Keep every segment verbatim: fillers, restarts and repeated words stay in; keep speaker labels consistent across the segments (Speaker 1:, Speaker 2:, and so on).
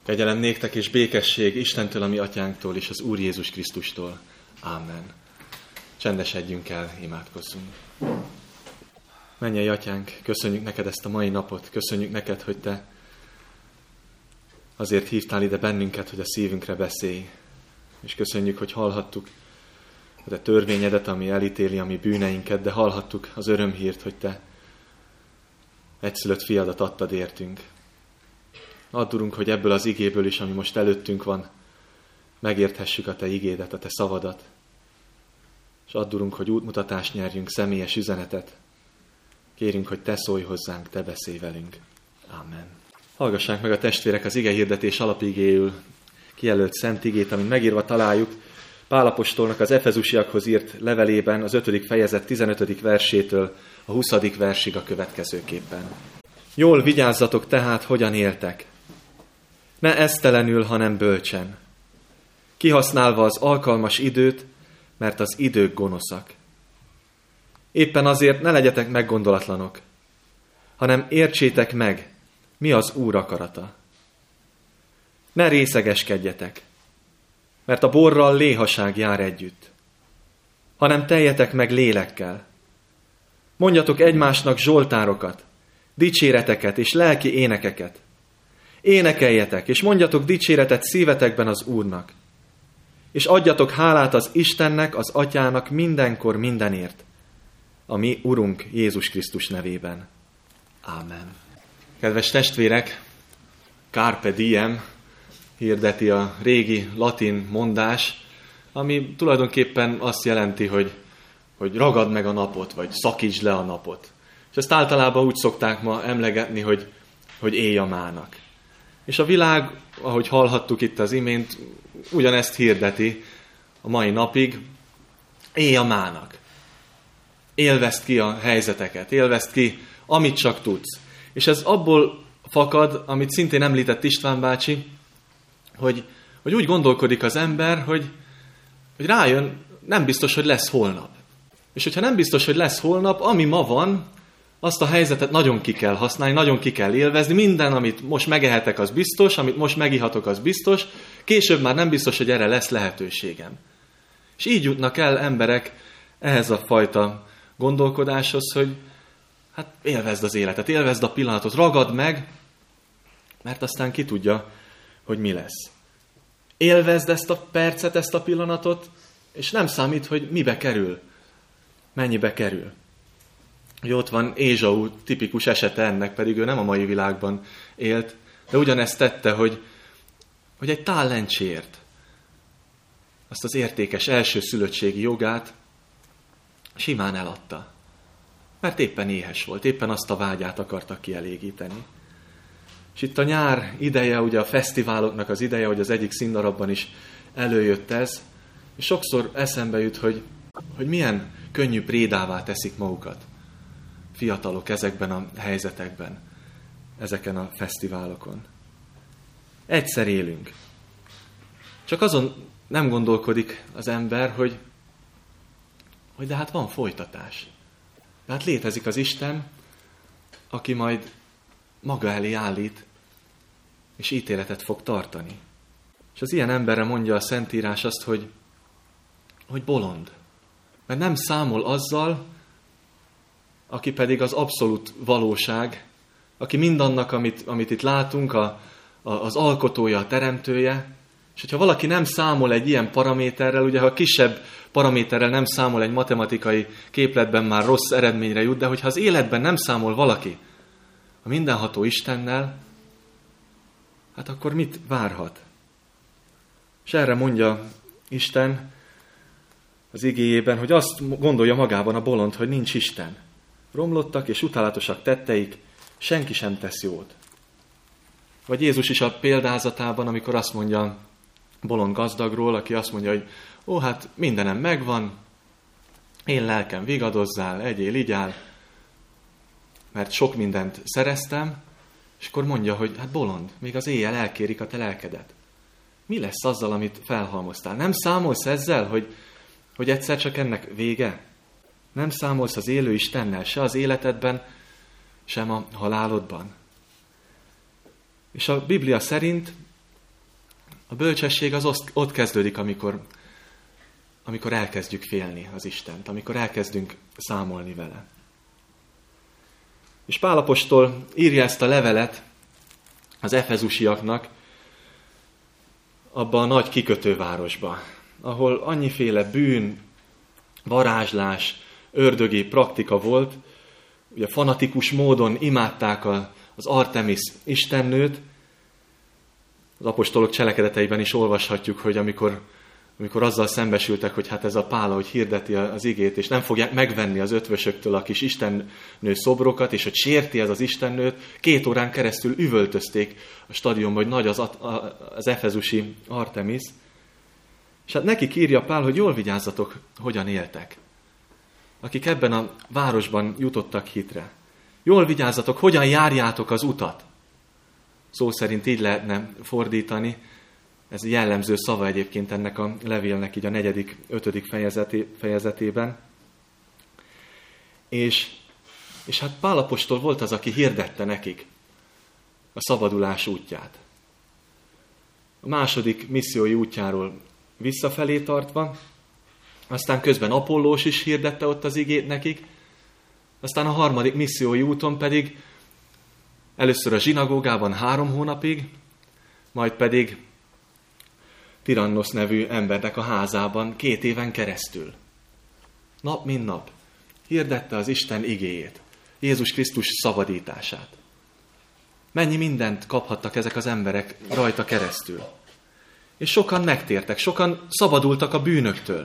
Speaker 1: Kegyelem néktek és békesség Istentől, a mi atyánktól és az Úr Jézus Krisztustól. Ámen. Csendesedjünk el, imádkozzunk. Mennyei atyánk, köszönjük neked ezt a mai napot, köszönjük neked, hogy te azért hívtál ide bennünket, hogy a szívünkre beszélj. És köszönjük, hogy hallhattuk a te törvényedet, ami elítéli a mi bűneinket, de hallhattuk az örömhírt, hogy te egyszülött fiadat adtad értünk. Add, Urunk, hogy ebből az igéből is, ami most előttünk van, megérthessük a te igédet, a te szavadat. És add, Urunk, hogy útmutatást nyerjünk, személyes üzenetet. Kérünk, hogy te szólj hozzánk, te beszélj velünk. Ámen. Hallgassák meg a testvérek az igehirdetés alapigéül kijelölt szent igét, amit megírva találjuk Pál apostolnak az efezusiakhoz írt levelében az ötödik fejezet tizenötödik versétől a huszadik versig a következőképpen. Jól vigyázzatok tehát, hogyan éltek. Ne esztelenül, hanem bölcsen. Kihasználva az alkalmas időt, mert az idők gonoszak. Éppen azért ne legyetek meggondolatlanok, hanem értsétek meg, mi az Úr akarata. Ne részegeskedjetek, mert a borral léhaság jár együtt, hanem teljetek meg lélekkel. Mondjatok egymásnak zsoltárokat, dicséreteket és lelki énekeket. Énekeljetek, és mondjatok dicséretet szívetekben az Úrnak. És adjatok hálát az Istennek, az Atyának mindenkor mindenért, a mi Urunk Jézus Krisztus nevében. Ámen. Kedves testvérek, Carpe diem hirdeti a régi latin mondás, ami tulajdonképpen azt jelenti, hogy, hogy ragad meg a napot, vagy szakítsd le a napot. És ezt általában úgy szokták ma emlegetni, hogy, hogy élj a mának. És a világ, ahogy hallhattuk itt az imént, ugyanezt hirdeti a mai napig, élj a mának. Élvezd ki a helyzeteket, élvezd ki, amit csak tudsz. És ez abból fakad, amit szintén említett István bácsi, hogy, hogy úgy gondolkodik az ember, hogy, hogy rájön, nem biztos, hogy lesz holnap. És hogyha nem biztos, hogy lesz holnap, ami ma van, azt a helyzetet nagyon ki kell használni, nagyon ki kell élvezni. Minden, amit most megehetek, az biztos, amit most megihatok, az biztos. Később már nem biztos, hogy erre lesz lehetőségem. És így jutnak el emberek ehhez a fajta gondolkodáshoz, hogy hát élvezd az életet, élvezd a pillanatot, ragad meg, mert aztán ki tudja, hogy mi lesz. Élvezd ezt a percet, ezt a pillanatot, és nem számít, hogy mibe kerül, mennyibe kerül. Hogy ott van Ézsau tipikus esete ennek, pedig ő nem a mai világban élt, de ugyanezt tette, hogy, hogy egy tállencsért azt az értékes elsőszülöttségi jogát simán eladta. Mert éppen éhes volt, éppen azt a vágyát akarta kielégíteni. És itt a nyár ideje, ugye a fesztiváloknak az ideje, hogy az egyik színdarabban is előjött ez, és sokszor eszembe jut, hogy, hogy milyen könnyű prédává teszik magukat fiatalok ezekben a helyzetekben, ezeken a fesztiválokon. Egyszer élünk. Csak azon nem gondolkodik az ember, hogy, hogy de hát van folytatás. De hát létezik az Isten, aki majd maga elé állít, és ítéletet fog tartani. És az ilyen emberre mondja a Szentírás azt, hogy, hogy bolond. Mert nem számol azzal, aki pedig az abszolút valóság, aki mindannak, amit, amit itt látunk, a, a, az alkotója, a teremtője. És hogyha valaki nem számol egy ilyen paraméterrel, ugye ha a kisebb paraméterrel nem számol egy matematikai képletben, már rossz eredményre jut, de hogyha az életben nem számol valaki a mindenható Istennel, hát akkor mit várhat? És erre mondja Isten az igéjében, hogy azt gondolja magában a bolond, hogy nincs Isten. Romlottak és utálatosak tetteik, senki sem tesz jót. Vagy Jézus is a példázatában, amikor azt mondja bolond gazdagról, aki azt mondja, hogy ó, hát mindenem megvan, én lelkem vigadozzál, egyél, igyál, mert sok mindent szereztem, és akkor mondja, hogy hát bolond, még az éjjel elkérik a te lelkedet. Mi lesz azzal, amit felhalmoztál? Nem számolsz ezzel, hogy, hogy egyszer csak ennek vége? Nem számolsz az élő Istennel, se az életedben, sem a halálodban? És a Biblia szerint A bölcsesség az ott kezdődik, amikor, amikor elkezdjük félni az Istent, amikor elkezdünk számolni vele. És Pál apostol írja ezt a levelet az efezusiaknak abba a nagy kikötővárosba, ahol annyiféle bűn, varázslás, ördögi praktika volt, ugye fanatikus módon imádták az Artemis istennőt. Az apostolok cselekedeteiben is olvashatjuk, hogy amikor, amikor azzal szembesültek, hogy hát ez a Pál, hogy hirdeti az igét, és nem fogják megvenni az ötvösöktől a kis istennő szobrokat, és hogy sérti ez az istennőt, két órán keresztül üvöltözték a stadionban, hogy nagy az, az efezusi Artemis. És hát nekik írja Pál, hogy jól vigyázzatok, hogyan éltek, akik ebben a városban jutottak hitre. Jól vigyázzatok, hogyan járjátok az utat. Szó szerint így lehetne fordítani. Ez jellemző szava egyébként ennek a levélnek így a negyedik, ötödik fejezeté, fejezetében. És, és hát Pál apostol volt az, aki hirdette nekik a szabadulás útját. A második missziói útjáról visszafelé tartva, aztán közben Apollós is hirdette ott az igét nekik, aztán a harmadik missziói úton pedig először a zsinagógában három hónapig, majd pedig Tirannosz nevű embernek a házában két éven keresztül. Nap mint nap hirdette az Isten igéjét, Jézus Krisztus szabadítását. Mennyi mindent kaphattak ezek az emberek rajta keresztül. És sokan megtértek, sokan szabadultak a bűnöktől.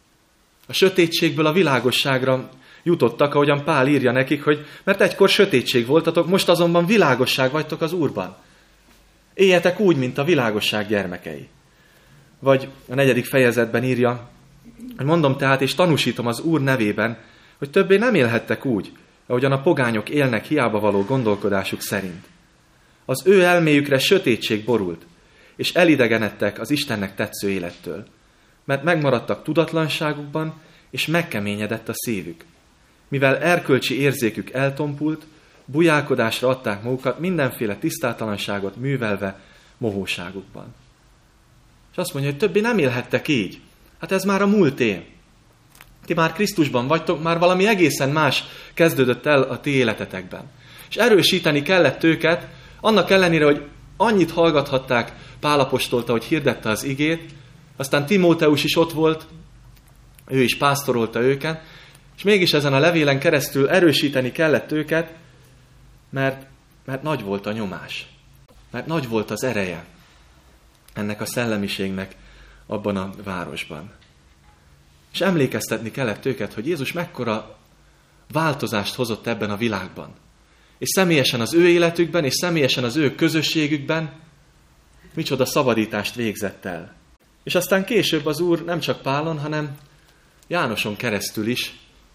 Speaker 1: A sötétségből a világosságra jutottak, ahogyan Pál írja nekik, hogy mert egykor sötétség voltatok, most azonban világosság vagytok az Úrban. Éljetek úgy, mint a világosság gyermekei. Vagy a negyedik fejezetben írja, hogy mondom tehát, és tanúsítom az Úr nevében, hogy többé nem élhettek úgy, ahogyan a pogányok élnek hiába való gondolkodásuk szerint. Az ő elméjükre sötétség borult, és elidegenedtek az Istennek tetsző élettől, mert megmaradtak tudatlanságukban, és megkeményedett a szívük. Mivel erkölcsi érzékük eltompult, bujálkodásra adták magukat, mindenféle tisztátalanságot művelve mohóságukban. És azt mondja, hogy többé nem élhettek így. Hát ez már a múlté. Ti már Krisztusban vagytok, már valami egészen más kezdődött el a ti életetekben. És erősíteni kellett őket, annak ellenére, hogy annyit hallgathatták Pál apostolta, hogy hirdette az igét, aztán Timóteus is ott volt, ő is pásztorolta őket, és mégis ezen a levélen keresztül erősíteni kellett őket, mert, mert nagy volt a nyomás, mert nagy volt az ereje ennek a szellemiségnek abban a városban. És emlékeztetni kellett őket, hogy Jézus mekkora változást hozott ebben a világban. És személyesen az ő életükben, és személyesen az ő közösségükben micsoda szabadítást végzett el. És aztán később az Úr nem csak Pálon, hanem Jánoson keresztül is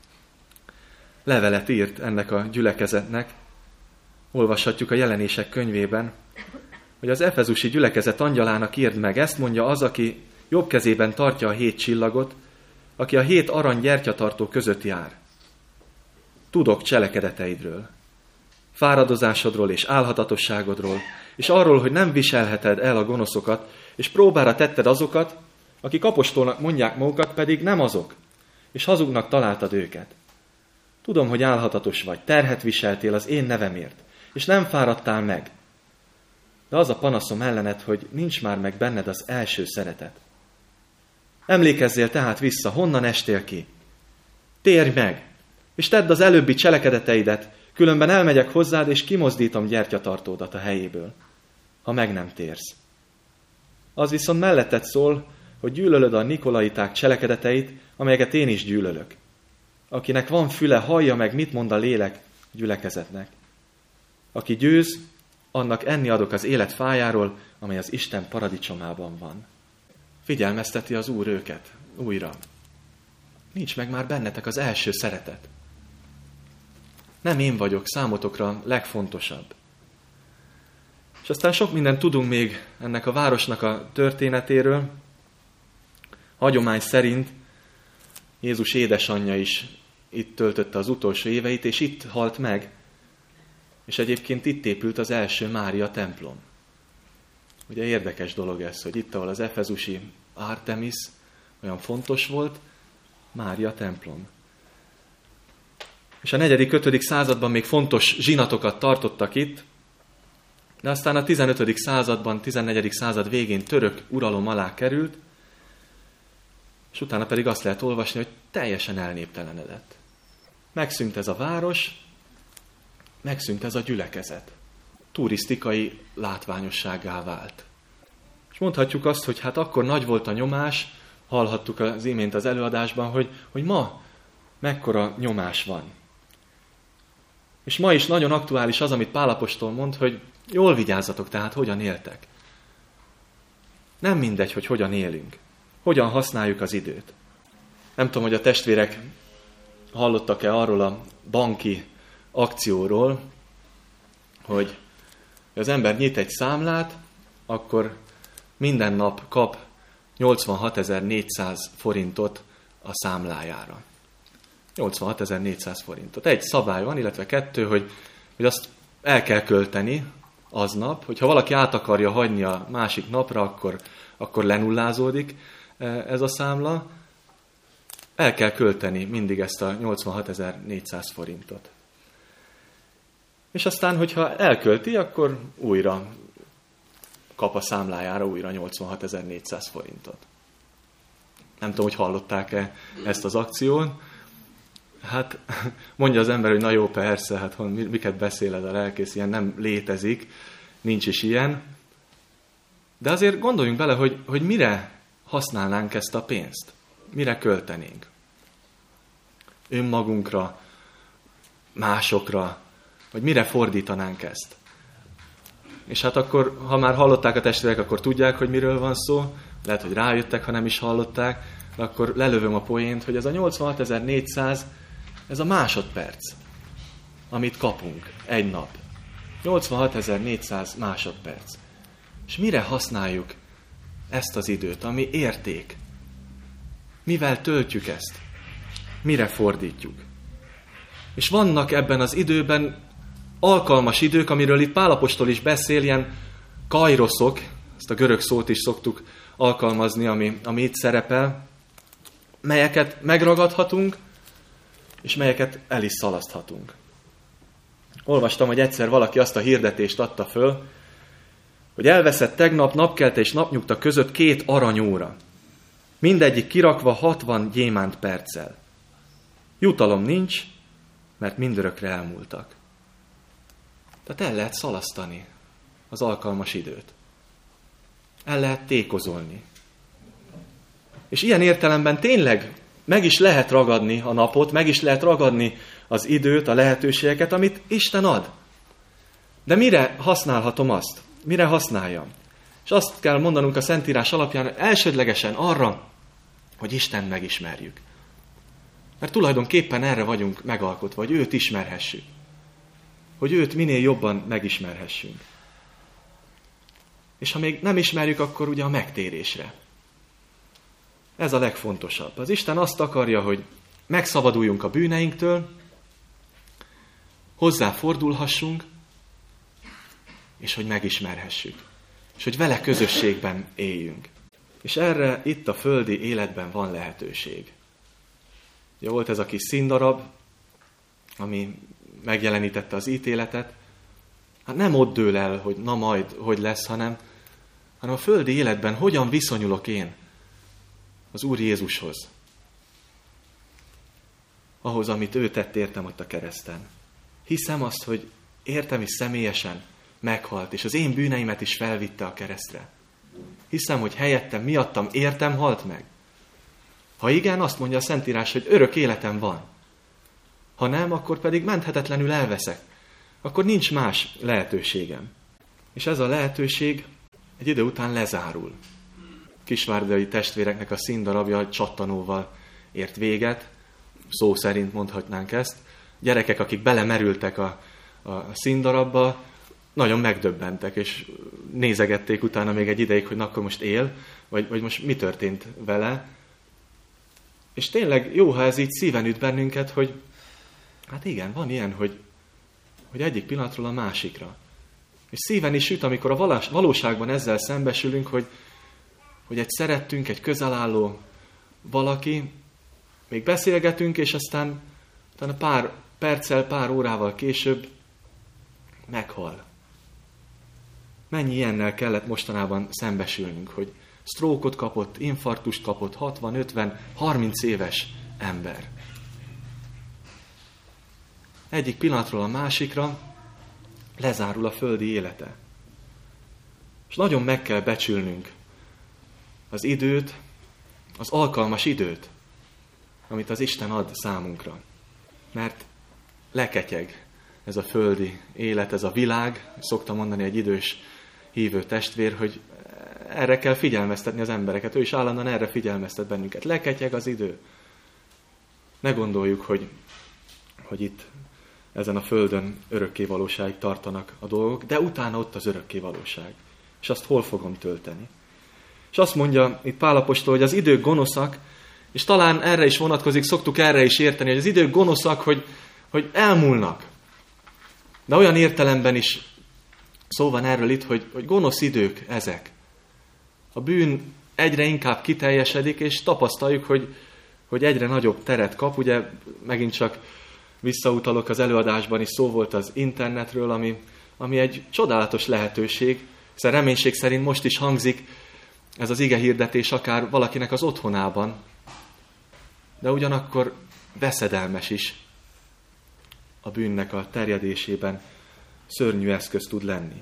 Speaker 1: levelet írt ennek a gyülekezetnek. Olvashatjuk a Jelenések könyvében, hogy az efezusi gyülekezet angyalának írd meg, ezt mondja az, aki jobb kezében tartja a hét csillagot, aki a hét arany gyertyatartó között jár. Tudok cselekedeteidről, fáradozásodról és álhatatosságodról, és arról, hogy nem viselheted el a gonoszokat, és próbára tetted azokat, akik apostolnak mondják magukat, pedig nem azok, és hazugnak találtad őket. Tudom, hogy álhatatos vagy, terhet viseltél az én nevemért, és nem fáradtál meg. De az a panaszom ellened, hogy nincs már meg benned az első szeretet. Emlékezzél tehát vissza, honnan estél ki. Térj meg, és tedd az előbbi cselekedeteidet, különben elmegyek hozzád, és kimozdítom gyertyatartódat a helyéből, ha meg nem térsz. Az viszont melletted szól, hogy gyűlölöd a nikolaiták cselekedeteit, amelyeket én is gyűlölök. Akinek van füle, hallja meg, mit mond a lélek gyülekezetnek. Aki győz, annak enni adok az élet fájáról, amely az Isten paradicsomában van. Figyelmezteti az Úr őket újra. Nincs meg már bennetek az első szeretet. Nem én vagyok számotokra legfontosabb. És aztán sok mindent tudunk még ennek a városnak a történetéről. Hagyomány szerint Jézus édesanyja is itt töltötte az utolsó éveit, és itt halt meg. És egyébként itt épült az első Mária templom. Ugye érdekes dolog ez, hogy itt, ahol az efezusi Artemis olyan fontos volt, Mária templom. És a negyedik, ötödik században még fontos zsinatokat tartottak itt, de aztán a tizenötödik században, tizennegyedik század végén török uralom alá került, és utána pedig azt lehet olvasni, hogy teljesen elnéptelenedett. Megszűnt ez a város, megszűnt ez a gyülekezet. Turisztikai látványossággá vált. És mondhatjuk azt, hogy hát akkor nagy volt a nyomás, hallhattuk az imént az előadásban, hogy, hogy ma mekkora nyomás van. És ma is nagyon aktuális az, amit Pál apostol mond, hogy jól vigyázzatok, tehát hogyan éltek. Nem mindegy, hogy hogyan élünk. Hogyan használjuk az időt. Nem tudom, hogy a testvérek hallottak-e arról a banki akcióról, hogy az ember nyit egy számlát, akkor minden nap kap nyolcvanhatezer-négyszáz forintot a számlájára. nyolcvanhatezer-négyszáz forintot. Egy szabály van, illetve kettő, hogy, hogy azt el kell költeni aznap, hogyha valaki át akarja hagyni a másik napra, akkor, akkor lenullázódik ez a számla. El kell költeni mindig ezt a nyolcvanhatezer-négyszáz forintot. És aztán, hogyha elkölti, akkor újra kap a számlájára újra nyolcvanhatezer-négyszáz forintot. Nem tudom, hogy hallották-e ezt az akciót. Hát mondja az ember, hogy na jó, persze, hát miket beszél ez a lelkész, ilyen nem létezik, nincs is ilyen. De azért gondoljunk bele, hogy, hogy mire használnánk ezt a pénzt. Mire költenénk? Önmagunkra, másokra, vagy mire fordítanánk ezt? És hát akkor, ha már hallották a testvérek, akkor tudják, hogy miről van szó. Lehet, hogy rájöttek, ha nem is hallották. De akkor lelövöm a poént, hogy ez a nyolcvanhatezer-négyszáz, ez a másodperc, amit kapunk egy nap. nyolcvanhatezer-négyszáz másodperc. És mire használjuk ezt az időt, ami érték? Mivel töltjük ezt? Mire fordítjuk? És vannak ebben az időben alkalmas idők, amiről itt Pál apostol is beszél, ilyen kairoszok, ezt a görög szót is szoktuk alkalmazni, ami, ami itt szerepel, melyeket megragadhatunk, és melyeket el is szalaszthatunk. Olvastam, hogy egyszer valaki azt a hirdetést adta föl, hogy elveszett tegnap napkelte és napnyugta között két aranyóra. Mindegyik kirakva hatvan gyémánt perccel. Jutalom nincs, mert mindörökre elmúltak. Tehát el lehet szalasztani az alkalmas időt. El lehet tékozolni. És ilyen értelemben tényleg meg is lehet ragadni a napot, meg is lehet ragadni az időt, a lehetőségeket, amit Isten ad. De mire használhatom azt? Mire használjam? És azt kell mondanunk a Szentírás alapján, elsődlegesen arra, hogy Isten megismerjük. Mert tulajdonképpen erre vagyunk megalkotva, hogy őt ismerhessük. Hogy őt minél jobban megismerhessünk. És ha még nem ismerjük, akkor ugye a megtérésre. Ez a legfontosabb. Az Isten azt akarja, hogy megszabaduljunk a bűneinktől, hozzáfordulhassunk, és hogy megismerhessük. És hogy vele közösségben éljünk. És erre itt a földi életben van lehetőség. Ugye volt ez a kis színdarab, ami megjelenítette az ítéletet. Hát nem ott dől el, hogy na majd, hogy lesz, hanem, hanem a földi életben hogyan viszonyulok én az Úr Jézushoz. Ahhoz, amit ő tett értem ott a kereszten. Hiszem azt, hogy értem is személyesen meghalt, és az én bűneimet is felvitte a keresztre. Hiszem, hogy helyettem, miattam, értem, halt meg. Ha igen, azt mondja a Szentírás, hogy örök életem van. Ha nem, akkor pedig menthetetlenül elveszek. Akkor nincs más lehetőségem. És ez a lehetőség egy idő után lezárul. Kisvárdai testvéreknek a színdarabja csattanóval ért véget, szó szerint mondhatnánk ezt. Gyerekek, akik belemerültek a, a színdarabba, nagyon megdöbbentek, és nézegették utána még egy ideig, hogy na, akkor most él, vagy, vagy most mi történt vele. És tényleg jó, ha ez így szíven üt bennünket, hogy hát igen, van ilyen, hogy, hogy egyik pillanatról a másikra. És szíven is üt, amikor a valóságban ezzel szembesülünk, hogy, hogy egy szerettünk, egy közelálló valaki, még beszélgetünk, és aztán utána pár perccel, pár órával később meghal. Mennyi ilyennel kellett mostanában szembesülnünk, hogy sztrókot kapott, infarktust kapott hatvan, ötven, harminc éves ember. Egyik pillanatról a másikra lezárul a földi élete. És nagyon meg kell becsülnünk az időt, az alkalmas időt, amit az Isten ad számunkra. Mert leketyeg ez a földi élet, ez a világ. Szoktam mondani egy idős hívő testvér, hogy erre kell figyelmeztetni az embereket. Ő is állandóan erre figyelmeztet bennünket. Leketyeg az idő. Ne gondoljuk, hogy, hogy itt ezen a földön örökké valóságig tartanak a dolgok, de utána ott az örökké valóság. És azt hol fogom tölteni? És azt mondja itt Pál apostol, hogy az idők gonoszak, és talán erre is vonatkozik, szoktuk erre is érteni, hogy az idők gonoszak, hogy, hogy elmúlnak. De olyan értelemben is szó van erről itt, hogy, hogy gonosz idők ezek. A bűn egyre inkább kiteljesedik, és tapasztaljuk, hogy, hogy egyre nagyobb teret kap. Ugye megint csak visszautalok, az előadásban is szó volt az internetről, ami, ami egy csodálatos lehetőség, hiszen reménység szerint most is hangzik ez az igehirdetés akár valakinek az otthonában, de ugyanakkor veszedelmes is a bűnnek a terjedésében, szörnyű eszköz tud lenni.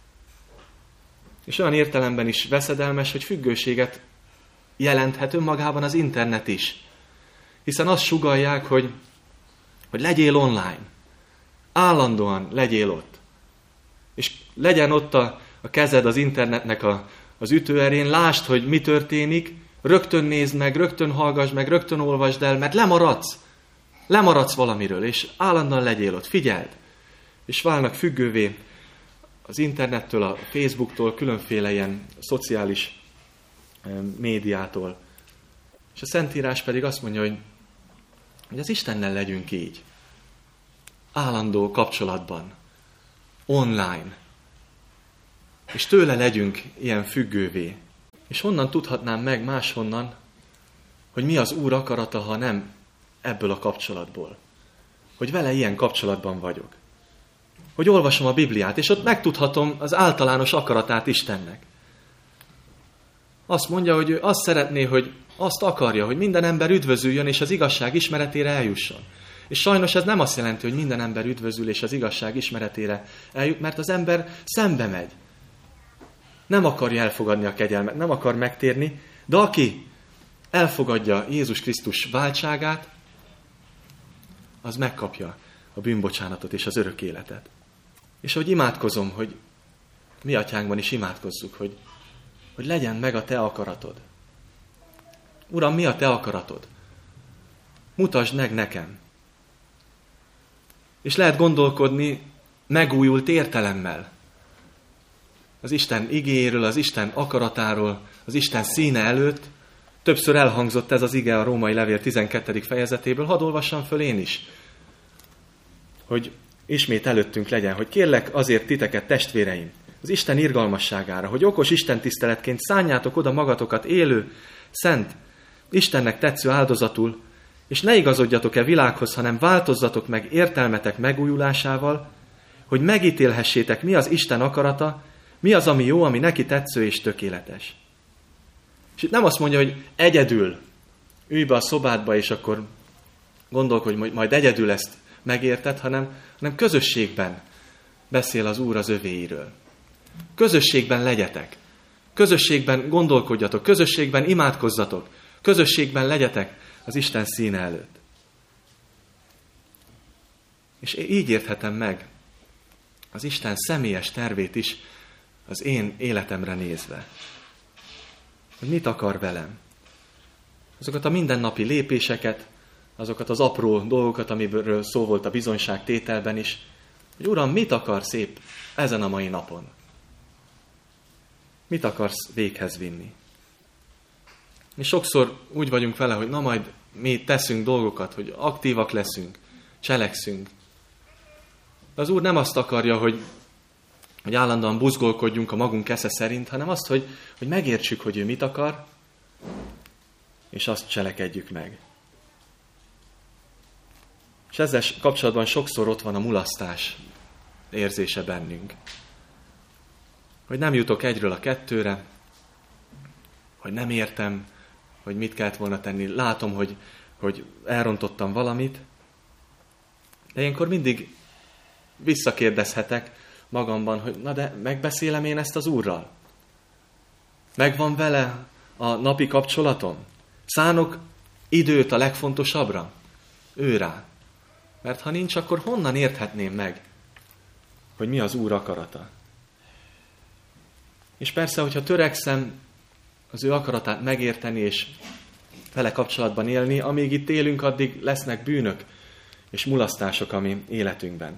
Speaker 1: És olyan értelemben is veszedelmes, hogy függőséget jelenthet önmagában az internet is. Hiszen azt sugallják, hogy, hogy legyél online. Állandóan legyél ott. És legyen ott a, a kezed az internetnek a, az ütőerén, lásd, hogy mi történik, rögtön nézd meg, rögtön hallgass meg, rögtön olvasd el, mert lemaradsz. Lemaradsz valamiről, és állandóan legyél ott, figyeld. És válnak függővé az internettől, a Facebooktól, különféle ilyen szociális médiától. És a Szentírás pedig azt mondja, hogy, hogy az Istennel legyünk így. Állandó kapcsolatban. Online. És tőle legyünk ilyen függővé. És honnan tudhatnám meg máshonnan, hogy mi az Úr akarata, ha nem ebből a kapcsolatból. Hogy vele ilyen kapcsolatban vagyok. Hogy olvasom a Bibliát, és ott megtudhatom az általános akaratát Istennek. Azt mondja, hogy ő azt szeretné, hogy azt akarja, hogy minden ember üdvözüljön, és az igazság ismeretére eljusson. És sajnos ez nem azt jelenti, hogy minden ember üdvözül, és az igazság ismeretére eljut, mert az ember szembe megy. Nem akarja elfogadni a kegyelmet, nem akar megtérni, de aki elfogadja Jézus Krisztus váltságát, az megkapja a bűnbocsánatot és az örök életet. És hogy imádkozom, hogy mi atyánkban is imádkozzuk, hogy, hogy legyen meg a te akaratod. Uram, mi a te akaratod? Mutasd meg nekem. És lehet gondolkodni megújult értelemmel. Az Isten igéjéről, az Isten akaratáról, az Isten színe előtt. Többször elhangzott ez az ige a Római Levél tizenkettedik fejezetéből. Hadd olvassam föl én is, hogy ismét előttünk legyen, hogy kérlek azért titeket, testvéreim, az Isten irgalmasságára, hogy okos Isten tiszteletként szánjátok oda magatokat élő, szent, Istennek tetsző áldozatul, és ne igazodjatok-e világhoz, hanem változzatok meg értelmetek megújulásával, hogy megítélhessétek, mi az Isten akarata, mi az, ami jó, ami neki tetsző és tökéletes. És itt nem azt mondja, hogy egyedül ülj be a szobádba, és akkor gondolkodj, hogy majd egyedül ezt megérted, hanem, hanem közösségben beszél az Úr az övéiről. Közösségben legyetek. Közösségben gondolkodjatok, közösségben imádkozzatok, közösségben legyetek az Isten színe előtt. És így érthetem meg az Isten személyes tervét is az én életemre nézve. Hogy mit akar velem. Azokat a mindennapi lépéseket, azokat az apró dolgokat, amiről szó volt a bizonyságtételben is, hogy Uram, mit akarsz épp ezen a mai napon? Mit akarsz véghez vinni? Mi sokszor úgy vagyunk vele, hogy na majd mi teszünk dolgokat, hogy aktívak leszünk, cselekszünk. De az Úr nem azt akarja, hogy, hogy állandóan buzgolkodjunk a magunk esze szerint, hanem azt, hogy, hogy megértsük, hogy ő mit akar, és azt cselekedjük meg. És ezzel kapcsolatban sokszor ott van a mulasztás érzése bennünk. Hogy nem jutok egyről a kettőre, hogy nem értem, hogy mit kellett volna tenni. Látom, hogy, hogy elrontottam valamit, de ilyenkor mindig visszakérdezhetek magamban, hogy na de megbeszélem én ezt az Úrral? Megvan vele a napi kapcsolatom? Szánok időt a legfontosabbra? Ő rá. Mert ha nincs, akkor honnan érthetném meg, hogy mi az Úr akarata? És persze, hogyha törekszem az ő akaratát megérteni és vele kapcsolatban élni, amíg itt élünk, addig lesznek bűnök és mulasztások a mi életünkben.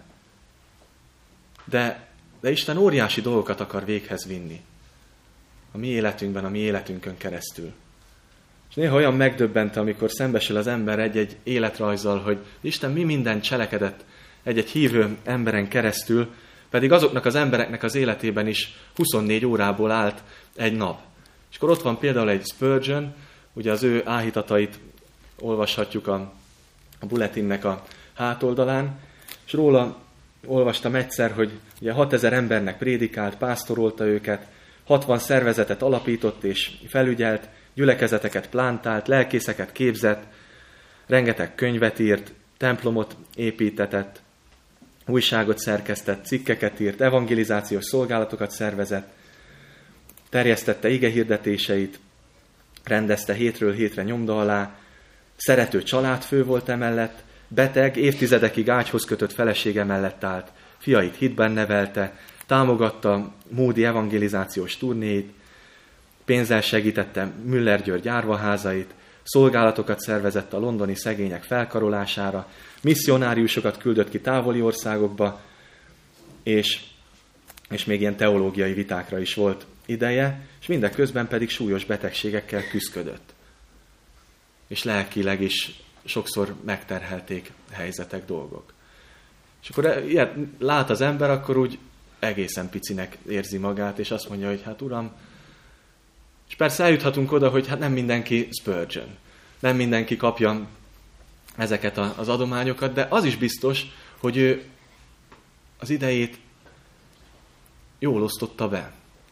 Speaker 1: De, de Isten óriási dolgokat akar véghez vinni a mi életünkben, a mi életünkön keresztül. És néha olyan megdöbbent, amikor szembesül az ember egy-egy életrajzzal, hogy Isten mi mindent cselekedett egy-egy hívő emberen keresztül, pedig azoknak az embereknek az életében is huszonnégy órából állt egy nap. És akkor ott van például egy Spurgeon, ugye az ő áhítatait olvashatjuk a, a bulletinnek a hátoldalán, és róla olvastam egyszer, hogy ugye hatezer embernek prédikált, pásztorolta őket, hatvan szervezetet alapított és felügyelt, gyülekezeteket plántált, lelkészeket képzett, rengeteg könyvet írt, templomot építetett, újságot szerkesztett, cikkeket írt, evangelizációs szolgálatokat szervezett, terjesztette igehirdetéseit, rendezte hétről hétre nyomda alá, szerető családfő volt emellett, beteg, évtizedekig ágyhoz kötött felesége mellett állt, fiait hitben nevelte, támogatta Módi evangelizációs turnéit, pénzzel segítette Müller György árvaházait, szolgálatokat szervezett a londoni szegények felkarolására, misszionáriusokat küldött ki távoli országokba, és, és még ilyen teológiai vitákra is volt ideje, és mindeközben pedig súlyos betegségekkel küszködött. És lelkileg is sokszor megterhelték helyzetek, dolgok. És akkor ilyet lát az ember, akkor úgy egészen picinek érzi magát, és azt mondja, hogy hát Uram, és persze eljuthatunk oda, hogy hát nem mindenki Spurgeon, nem mindenki kapja ezeket az adományokat, de az is biztos, hogy ő az idejét jól osztotta be.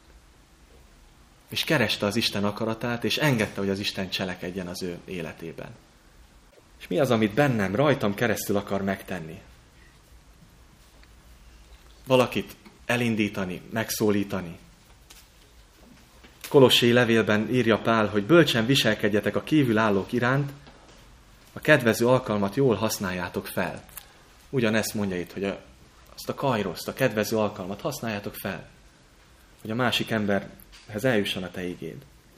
Speaker 1: És kereste az Isten akaratát, és engedte, hogy az Isten cselekedjen az ő életében. És mi az, amit bennem, rajtam keresztül akar megtenni? Valakit elindítani, megszólítani. Kolossé levélben írja Pál, hogy bölcsen viselkedjetek a kívülállók iránt, a kedvező alkalmat jól használjátok fel. Ugyanezt mondja itt, hogy a, azt a kajroszt, a kedvező alkalmat használjátok fel, hogy a másik emberhez eljusson a te igéd.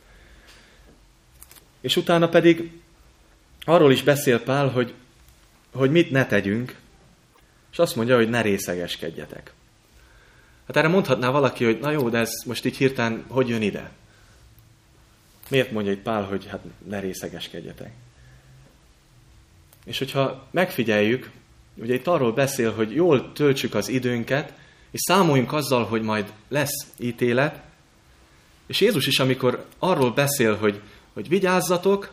Speaker 1: És utána pedig arról is beszél Pál, hogy, hogy mit ne tegyünk, és azt mondja, hogy ne részegeskedjetek. Hát erre mondhatná valaki, hogy na jó, de ez most így hirtelen hogy jön ide? Miért mondja itt Pál, hogy hát ne részegeskedjetek? És hogyha megfigyeljük, ugye itt arról beszél, hogy jól töltsük az időnket, és számoljunk azzal, hogy majd lesz ítélet, és Jézus is, amikor arról beszél, hogy, hogy vigyázzatok,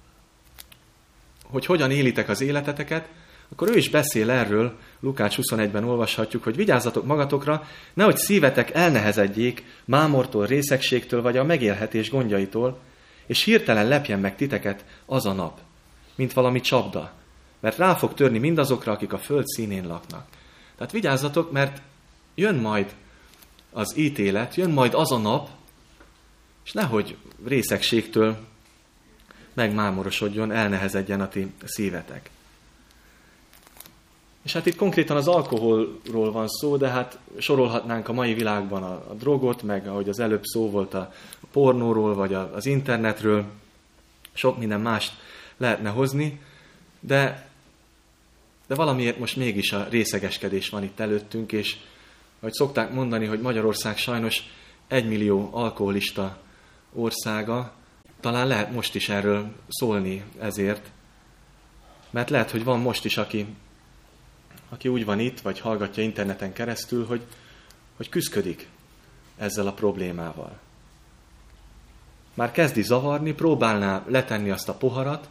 Speaker 1: hogy hogyan élitek az életeteket, akkor ő is beszél erről, Lukács huszonegyben olvashatjuk, hogy vigyázzatok magatokra, nehogy szívetek elnehezedjék mámortól, részegségtől vagy a megélhetés gondjaitól, és hirtelen lepjen meg titeket az a nap, mint valami csapda, mert rá fog törni mindazokra, akik a föld színén laknak. Tehát vigyázzatok, mert jön majd az ítélet, jön majd az a nap, és nehogy részegségtől megmámorosodjon, elnehezedjen a ti szívetek. És hát itt konkrétan az alkoholról van szó, de hát sorolhatnánk a mai világban a, a drogot, meg ahogy az előbb szó volt a pornóról, vagy a, az internetről, sok minden mást lehetne hozni, de, de valamiért most mégis a részegeskedés van itt előttünk, és ahogy szokták mondani, hogy Magyarország sajnos egymillió alkoholista országa, talán lehet most is erről szólni ezért, mert lehet, hogy van most is, aki aki úgy van itt, vagy hallgatja interneten keresztül, hogy, hogy küszködik ezzel a problémával. Már kezdi zavarni, próbálná letenni azt a poharat,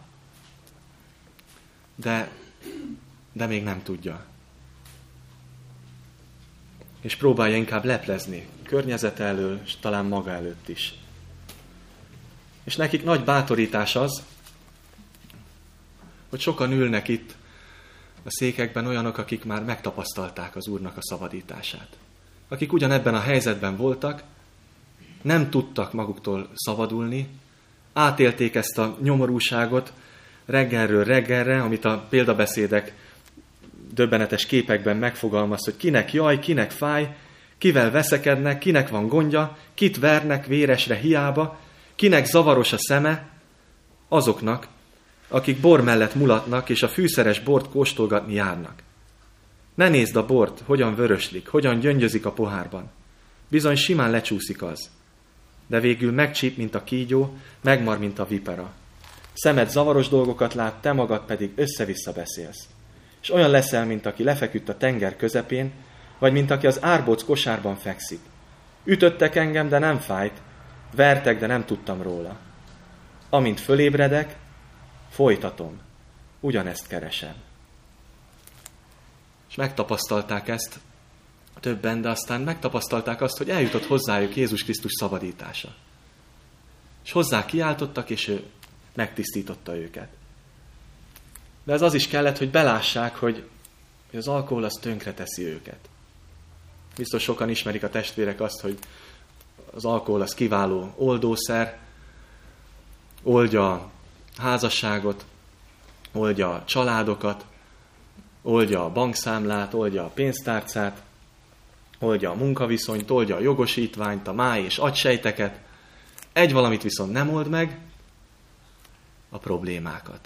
Speaker 1: de, de még nem tudja. És próbálja inkább leplezni környezete elől, és talán maga előtt is. És nekik nagy bátorítás az, hogy sokan ülnek itt a székekben olyanok, akik már megtapasztalták az Úrnak a szabadítását. Akik ugyanebben a helyzetben voltak, nem tudtak maguktól szabadulni, átélték ezt a nyomorúságot reggelről reggelre, amit a példabeszédek döbbenetes képekben megfogalmaz, hogy kinek jaj, kinek fáj, kivel veszekednek, kinek van gondja, kit vernek véresre hiába, kinek zavaros a szeme, azoknak, akik bor mellett mulatnak, és a fűszeres bort kóstolgatni járnak. Ne nézd a bort, hogyan vöröslik, hogyan gyöngyözik a pohárban. Bizony simán lecsúszik az, de végül megcsíp, mint a kígyó, megmar, mint a vipera. Szemed zavaros dolgokat lát, te magad pedig össze-vissza beszélsz. És olyan leszel, mint aki lefeküdt a tenger közepén, vagy mint aki az árbóc kosárban fekszik. Ütöttek engem, de nem fájt, vertek, de nem tudtam róla. Amint fölébredek, folytatom, ugyanezt keresem. És megtapasztalták ezt többen, de aztán megtapasztalták azt, hogy eljutott hozzájuk Jézus Krisztus szabadítása. És hozzá kiáltottak, és ő megtisztította őket. De ez az is kellett, hogy belássák, hogy az alkohol az tönkre teszi őket. Biztos sokan ismerik a testvérek azt, hogy az alkohol az kiváló oldószer, oldja a házasságot, oldja a családokat, oldja a bankszámlát, oldja a pénztárcát, oldja a munkaviszonyt, oldja a jogosítványt, a máj és agysejteket. Egy valamit viszont nem old meg, a problémákat.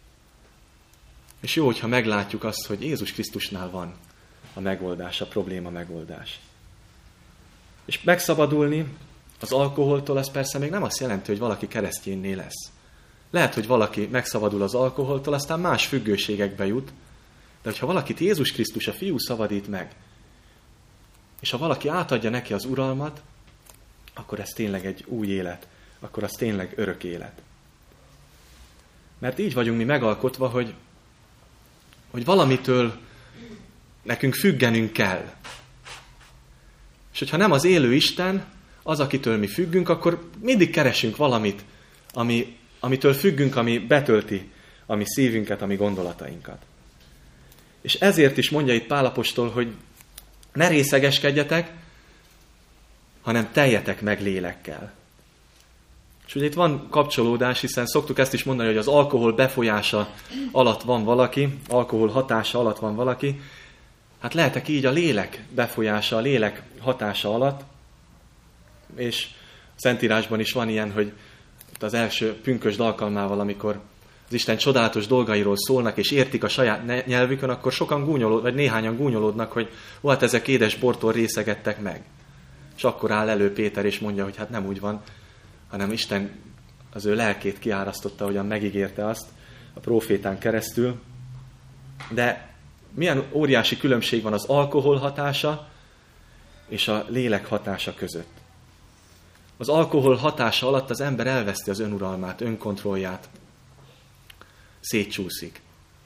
Speaker 1: És jó, hogyha meglátjuk azt, hogy Jézus Krisztusnál van a megoldás, a probléma megoldás. És megszabadulni az alkoholtól, az persze még nem azt jelenti, hogy valaki keresztjénné lesz. Lehet, hogy valaki megszabadul az alkoholtól, aztán más függőségekbe jut, de hogyha valakit Jézus Krisztus, a Fiú szabadít meg, és ha valaki átadja neki az uralmat, akkor ez tényleg egy új élet, akkor az tényleg örök élet. Mert így vagyunk mi megalkotva, hogy, hogy valamitől nekünk függenünk kell. És hogyha nem az élő Isten, az, akitől mi függünk, akkor mindig keresünk valamit, ami, amitől függünk, ami betölti a mi szívünket, a mi gondolatainkat. És ezért is mondja itt Pál apostol, hogy ne részegeskedjetek, hanem teljetek meg lélekkel. És ugye itt van kapcsolódás, hiszen szoktuk ezt is mondani, hogy az alkohol befolyása alatt van valaki, alkohol hatása alatt van valaki. Hát lehetek így a lélek befolyása, a lélek hatása alatt. És a Szentírásban is van ilyen, hogy az első pünkösd alkalmával, amikor az Isten csodálatos dolgairól szólnak, és értik a saját nyelvükön, akkor sokan gúnyolódnak, vagy néhányan gúnyolódnak, hogy ó, hát ezek édes bortól részegettek meg. És akkor áll elő Péter, és mondja, hogy hát nem úgy van, hanem Isten az ő lelkét kiárasztotta, ahogyan megígérte azt a prófétán keresztül. De milyen óriási különbség van az alkohol hatása és a lélek hatása között. Az alkohol hatása alatt az ember elveszti az önuralmát, önkontrollját, szétcsúszik.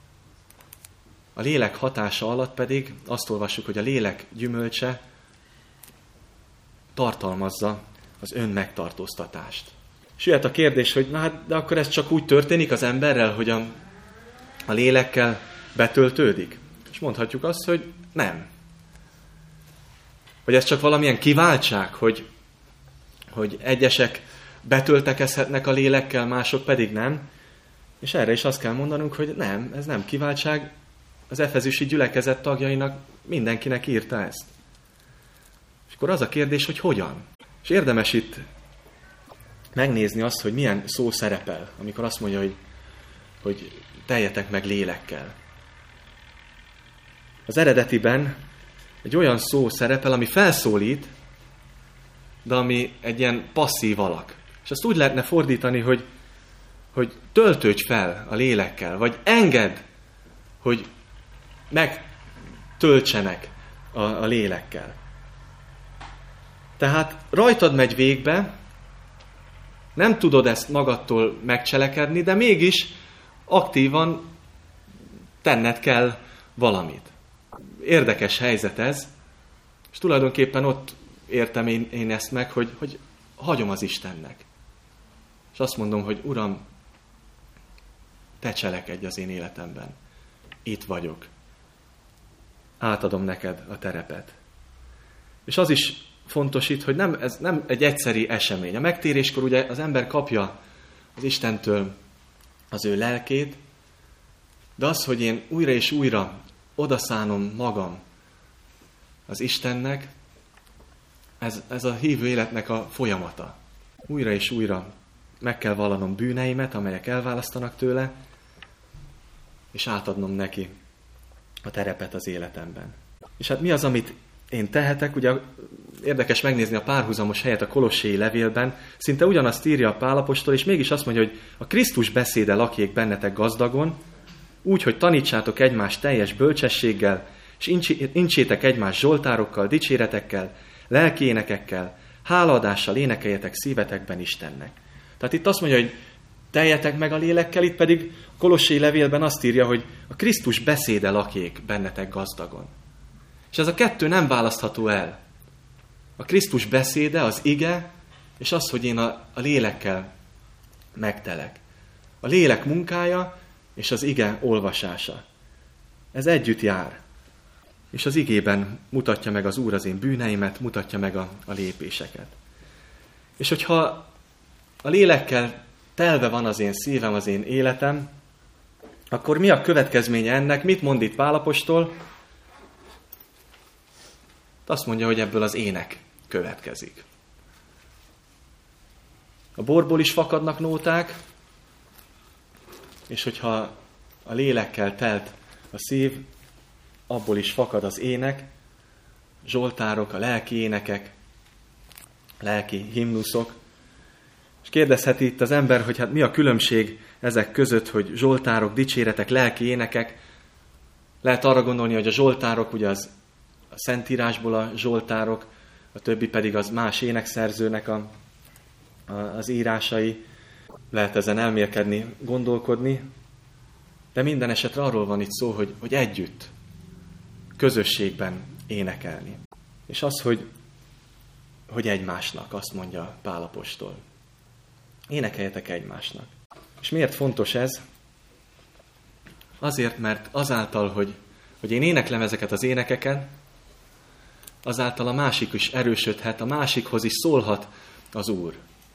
Speaker 1: A lélek hatása alatt pedig azt olvassuk, hogy a lélek gyümölcse tartalmazza az önmegtartóztatást. És jöhet a kérdés, hogy na hát, de akkor ez csak úgy történik az emberrel, hogy a, a lélekkel betöltődik? És mondhatjuk azt, hogy nem. Hogy ez csak valamilyen kiváltság, hogy, hogy egyesek betöltekezhetnek a lélekkel, mások pedig nem. És erre is azt kell mondanunk, hogy nem, ez nem kiváltság. Az efezüsi gyülekezet tagjainak mindenkinek írta ezt. És akkor az a kérdés, hogy hogyan? És érdemes itt megnézni azt, hogy milyen szó szerepel, amikor azt mondja, hogy, hogy teljetek meg lélekkel. Az eredetiben egy olyan szó szerepel, ami felszólít, de ami egy ilyen passzív alak. És azt úgy lehetne fordítani, hogy, hogy töltődj fel a lélekkel, vagy engedd, hogy megtöltsenek a, a lélekkel. Tehát rajtad megy végbe, nem tudod ezt magadtól megcselekedni, de mégis aktívan tenned kell valamit. Érdekes helyzet ez, és tulajdonképpen ott értem én, én ezt meg, hogy, hogy hagyom az Istennek. És azt mondom, hogy Uram, te cselekedj az én életemben. Itt vagyok. Átadom neked a terepet. És az is fontos itt, hogy nem, ez nem egy egyszeri esemény. A megtéréskor ugye az ember kapja az Istentől az ő lelkét, de az, hogy én újra és újra odaszánom magam az Istennek, ez, ez a hívő életnek a folyamata. Újra és újra meg kell vallanom bűneimet, amelyek elválasztanak tőle, és átadnom neki a terepet az életemben. És hát mi az, amit én tehetek? Ugye érdekes megnézni a párhuzamos helyet a kolosséi levélben, szinte ugyanazt írja a Pál apostol, és mégis azt mondja, hogy a Krisztus beszéde lakjék bennetek gazdagon, úgy, hogy tanítsátok egymást teljes bölcsességgel, és incsétek egymást zsoltárokkal, dicséretekkel, lelki énekekkel, hálaadással énekeljetek szívetekben Istennek. Tehát itt azt mondja, hogy teljetek meg a lélekkel, itt pedig a kolosséi levélben azt írja, hogy a Krisztus beszéde lakjék bennetek gazdagon. És ez a kettő nem választható el. A Krisztus beszéde, az ige, és az, hogy én a, a lélekkel megtelek. A lélek munkája, és az ige olvasása. Ez együtt jár. És az igében mutatja meg az Úr az én bűneimet, mutatja meg a, a lépéseket. És hogyha a lélekkel telve van az én szívem, az én életem, akkor mi a következménye ennek? Mit mond itt Pál apostol? Azt mondja, hogy ebből az ének következik. A borból is fakadnak nóták, és hogyha a lélekkel telt a szív, abból is fakad az ének, zsoltárok, a lelki énekek, lelki himnuszok. És kérdezheti itt az ember, hogy hát mi a különbség ezek között, hogy zsoltárok, dicséretek, lelki énekek. Lehet arra gondolni, hogy a zsoltárok ugye az a Szentírásból a zsoltárok, a többi pedig az más énekszerzőnek a, a, az írásai. Lehet ezen elmélkedni, gondolkodni, de minden esetre arról van itt szó, hogy, hogy együtt, közösségben énekelni. És az, hogy, hogy egymásnak, azt mondja Pál apostol. Énekeljetek egymásnak. És miért fontos ez? Azért, mert azáltal, hogy, hogy én éneklem ezeket az énekeket, azáltal a másik is erősödhet, a másikhoz is szólhat az Úr.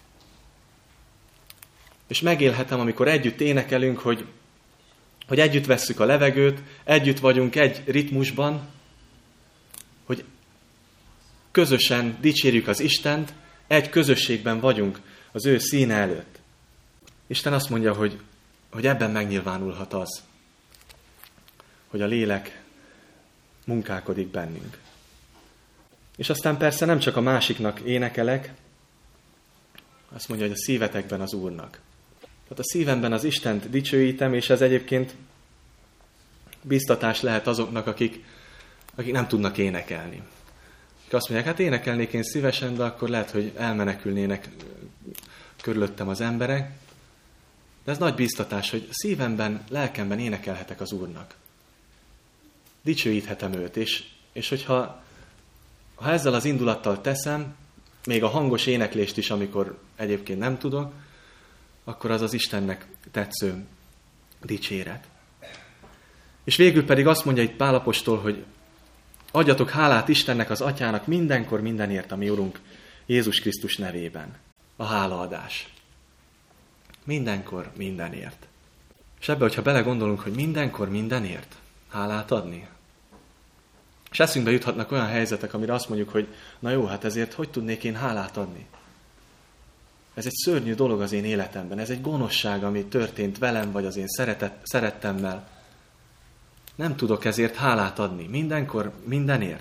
Speaker 1: És megélhetem, amikor együtt énekelünk, hogy, hogy együtt vesszük a levegőt, együtt vagyunk egy ritmusban, hogy közösen dicsérjük az Istent, egy közösségben vagyunk az ő színe előtt. Isten azt mondja, hogy, hogy ebben megnyilvánulhat az, hogy a lélek munkálkodik bennünk. És aztán persze nem csak a másiknak énekelek, azt mondja, hogy a szívetekben az Úrnak. Tehát a szívemben az Istent dicsőítem, és ez egyébként biztatás lehet azoknak, akik, akik nem tudnak énekelni. Akik azt mondják, hát énekelnék én szívesen, de akkor lehet, hogy elmenekülnének körülöttem az emberek. De ez nagy biztatás, hogy szívemben, lelkemben énekelhetek az Úrnak. Dicsőíthetem őt, és, és hogyha ha ezzel az indulattal teszem, még a hangos éneklést is, amikor egyébként nem tudok, akkor az az Istennek tetsző dicséret. És végül pedig azt mondja itt Pál apostol, hogy adjatok hálát Istennek, az Atyának mindenkor mindenért, a mi Urunk Jézus Krisztus nevében. A hálaadás. Mindenkor mindenért. És ebbe, hogyha belegondolunk, hogy mindenkor mindenért hálát adni, és eszünkbe juthatnak olyan helyzetek, amire azt mondjuk, hogy na jó, hát ezért hogy tudnék én hálát adni? Ez egy szörnyű dolog az én életemben, ez egy gonoszság, ami történt velem, vagy az én szeretet, szerettemmel. Nem tudok ezért hálát adni, mindenkor, mindenért.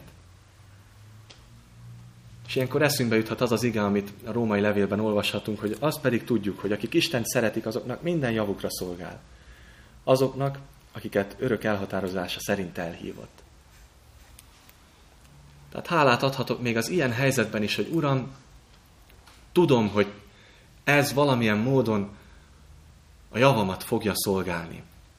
Speaker 1: És ilyenkor eszünkbe juthat az az ige, amit a római levélben olvashatunk, hogy azt pedig tudjuk, hogy akik Istent szeretik, azoknak minden javukra szolgál. Azoknak, akiket örök elhatározása szerint elhívott. Tehát hálát adhatok még az ilyen helyzetben is, hogy Uram, tudom, hogy ez valamilyen módon a javamat fogja szolgálni.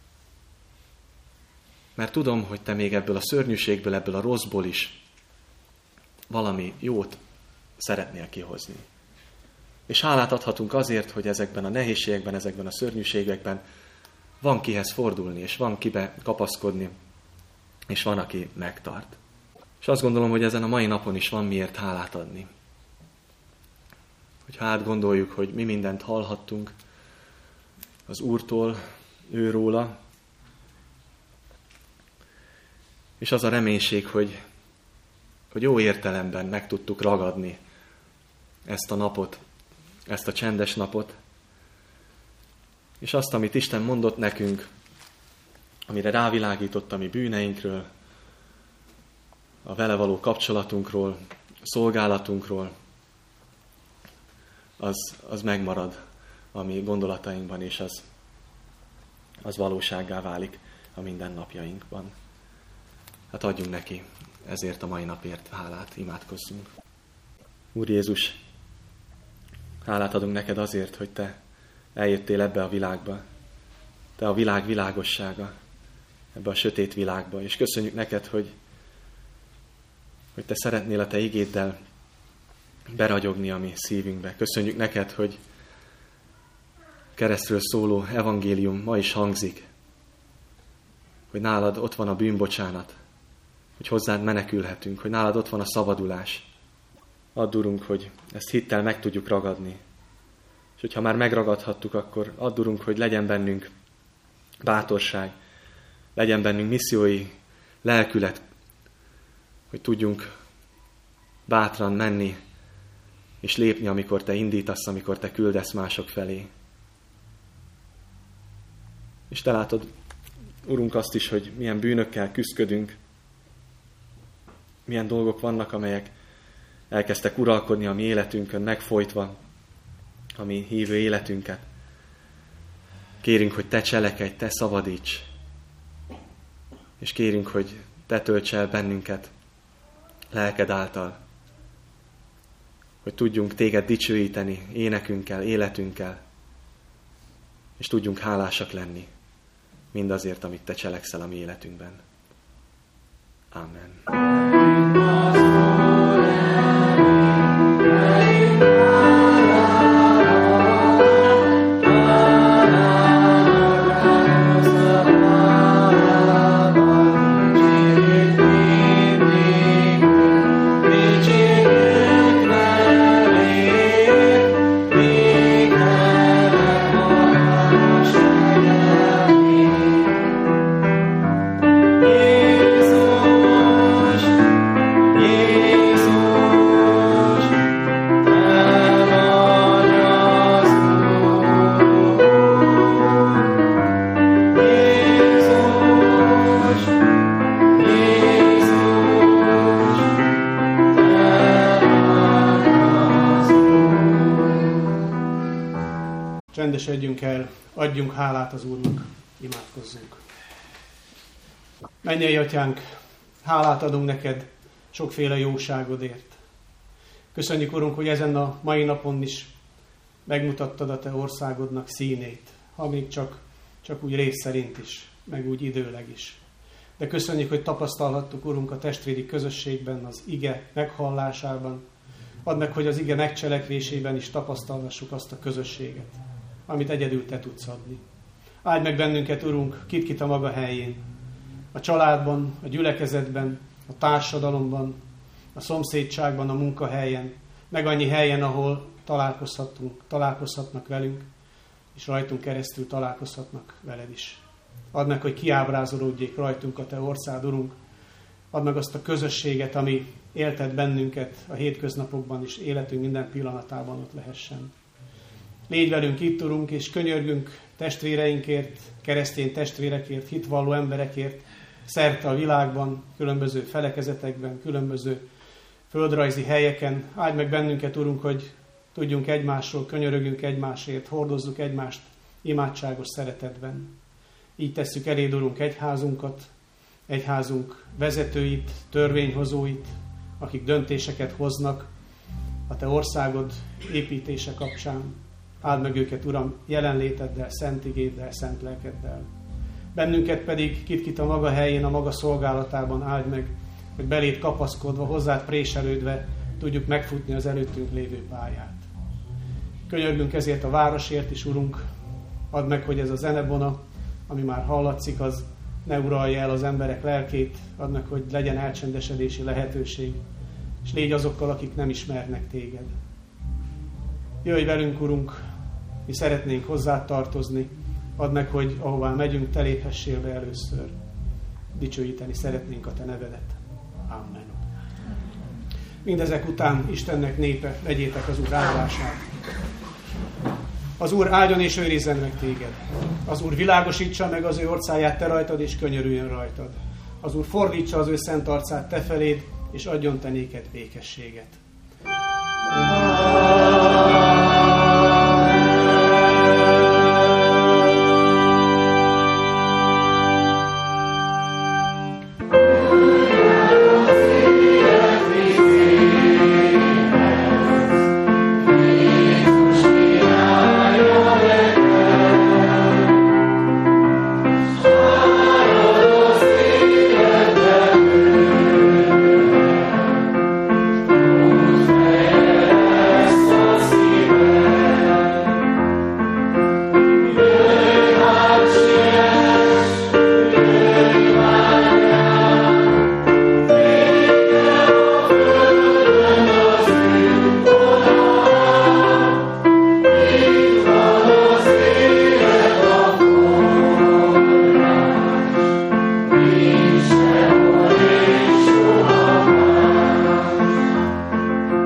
Speaker 1: Mert tudom, hogy te még ebből a szörnyűségből, ebből a rosszból is valami jót szeretnél kihozni. És hálát adhatunk azért, hogy ezekben a nehézségekben, ezekben a szörnyűségekben van kihez fordulni, és van kibe kapaszkodni, és van, aki megtart. És azt gondolom, hogy ezen a mai napon is van miért hálát adni. Hogy hát gondoljuk, hogy mi mindent hallhattunk az Úrtól, őróla, és az a reménység, hogy, hogy jó értelemben meg tudtuk ragadni ezt a napot, ezt a csendes napot, és azt, amit Isten mondott nekünk, amire rávilágított a mi bűneinkről, a vele való kapcsolatunkról, a szolgálatunkról, az, az megmarad a mi gondolatainkban, és az, az valósággá válik a mindennapjainkban. Hát adjunk neki ezért a mai napért hálát, imádkozzunk. Úr Jézus, hálát adunk neked azért, hogy te eljöttél ebbe a világba, te a világ világossága, ebbe a sötét világba, és köszönjük neked, hogy, hogy te szeretnél a te igéddel beragyogni a mi szívünkbe. Köszönjük neked, hogy keresztről szóló evangélium ma is hangzik, hogy nálad ott van a bűnbocsánat, hogy hozzád menekülhetünk, hogy nálad ott van a szabadulás. Add, Urunk, hogy ezt hittel meg tudjuk ragadni. És hogyha már megragadhattuk, akkor add, Urunk, hogy legyen bennünk bátorság, legyen bennünk missziói lelkület, hogy tudjunk bátran menni és lépni, amikor te indítasz, amikor te küldesz mások felé. És te látod, Urunk, azt is, hogy milyen bűnökkel küszködünk, milyen dolgok vannak, amelyek elkezdtek uralkodni a mi életünkön, megfojtva a mi hívő életünket. Kérünk, hogy te cselekedj, te szabadíts, és kérünk, hogy te tölts el bennünket lelked által, hogy tudjunk téged dicsőíteni énekünkkel, életünkkel, és tudjunk hálásak lenni mindazért, amit te cselekszel a mi életünkben. Amen.
Speaker 2: Csendesedjünk el, adjunk hálát az Úrnak, imádkozzunk. Mennyei Atyánk, hálát adunk neked sokféle jóságodért. Köszönjük, Urunk, hogy ezen a mai napon is megmutattad a te országodnak színét, ha még csak, csak úgy rész szerint is, meg úgy időleg is. De köszönjük, hogy tapasztalhattuk, Urunk, a testvéri közösségben, az ige meghallásában. Add meg, hogy az ige megcselekvésében is tapasztalhassuk azt a közösséget, amit egyedül te tudsz adni. Áldj meg bennünket, Urunk, kit-kit a maga helyén. A családban, a gyülekezetben, a társadalomban, a szomszédságban, a munkahelyen, meg annyi helyen, ahol találkozhatunk, találkozhatnak velünk, és rajtunk keresztül találkozhatnak veled is. Add meg, hogy kiábrázolódjék rajtunk a te orszád, Urunk. Add meg azt a közösséget, ami éltet bennünket a hétköznapokban, és életünk minden pillanatában ott lehessen. Légy velünk itt, Urunk, és könyörgünk testvéreinkért, keresztény testvérekért, hitvalló emberekért, szerte a világban, különböző felekezetekben, különböző földrajzi helyeken. Áldj meg bennünket, Urunk, hogy tudjunk egymásról, könyörögjünk egymásért, hordozzuk egymást imádságos szeretetben. Így tesszük eléd, Urunk, egyházunkat, egyházunk vezetőit, törvényhozóit, akik döntéseket hoznak a Te országod építése kapcsán. Áld meg őket, Uram, jelenléteddel, szent igéddel, szent lelkeddel. Bennünket pedig kit-kit a maga helyén, a maga szolgálatában áld meg, hogy beléd kapaszkodva, hozzád préselődve tudjuk megfutni az előttünk lévő pályát. Könyörgünk ezért a városért is, Urunk, add meg, hogy ez a zenebona, ami már hallatszik, az ne uralja el az emberek lelkét, add meg, hogy legyen elcsendesedési lehetőség, és légy azokkal, akik nem ismernek Téged. Jöjj velünk, Urunk, mi szeretnénk hozzád tartozni, add meg, hogy ahová megyünk, Te léphessél be először. Dicsőíteni szeretnénk a Te nevedet. Amen. Mindezek után Istennek népe, vegyétek az Úr áldását. Az Úr áldjon és őrizzen meg téged. Az Úr világosítsa meg az ő orcáját te rajtad, és könyörüljön rajtad. Az Úr fordítsa az ő szent arcát te feléd, és adjon te néked békességet.